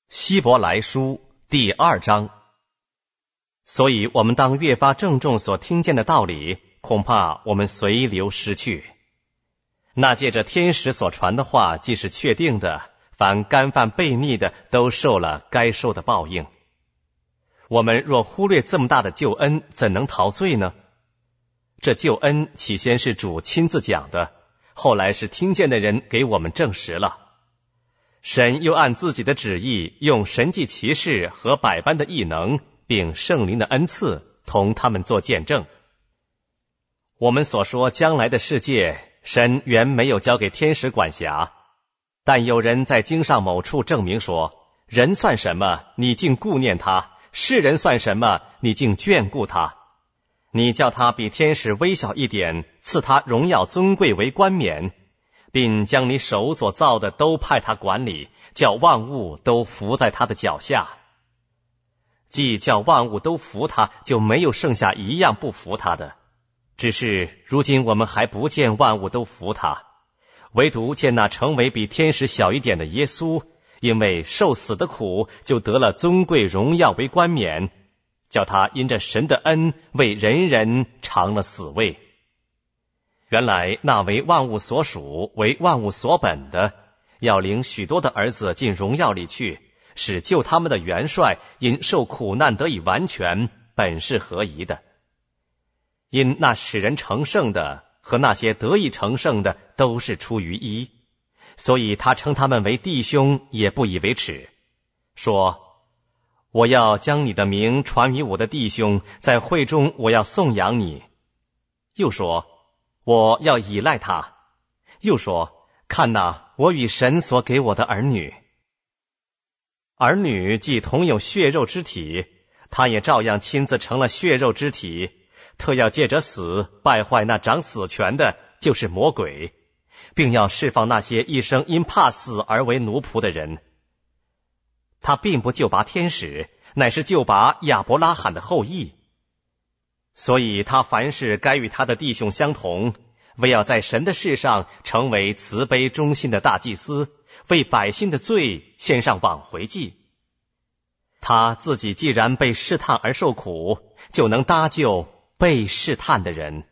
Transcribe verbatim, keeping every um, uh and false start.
希伯来书第二章。所以我们当越发郑重所听见的道理，恐怕我们随流失去。那借着天使所传的话既是确定的，凡干犯悖逆的都受了该受的报应。我们若忽略这么大的救恩，怎能逃罪呢？这救恩起先是主亲自讲的，后来是听见的人给我们证实了。神又按自己的旨意，用神迹奇事和百般的异能，并圣灵的恩赐，同他们做见证。我们所说将来的世界，神原没有交给天使管辖，但有人在经上某处证明说，人算什么，你竟顾念他；世人算什么，你竟眷顾他。你叫他比天使微小一点，赐他荣耀尊贵为冠冕，并将你手所造的都派他管理，叫万物都服在他的脚下。既叫万物都服他，就没有剩下一样不服他的。只是如今我们还不见万物都服他，唯独见那成为比天使小一点的耶稣，因为受死的苦，就得了尊贵荣耀为冠冕，叫他因着神的恩，为人人尝了死味。原来那为万物所属，为万物所本的，要领许多的儿子进荣耀里去，使救他们的元帅因受苦难得以完全，本是合宜的。因那使人成圣的和那些得以成圣的都是出于一，所以他称他们为弟兄，也不以为耻，说：我要将你的名传于我的弟兄，在会中我要颂扬你。又说：我要依赖他。又说：看哪，我与神所给我的儿女。儿女既同有血肉之体，他也照样亲自成了血肉之体，特要借着死败坏那掌死权的，就是魔鬼，并要释放那些一生因怕死而为奴仆的人。他并不救拔天使，乃是救拔亚伯拉罕的后裔。所以他凡事该与他的弟兄相同，为要在神的事上成为慈悲忠心的大祭司，为百姓的罪献上挽回祭。他自己既然被试探而受苦，就能搭救被试探的人。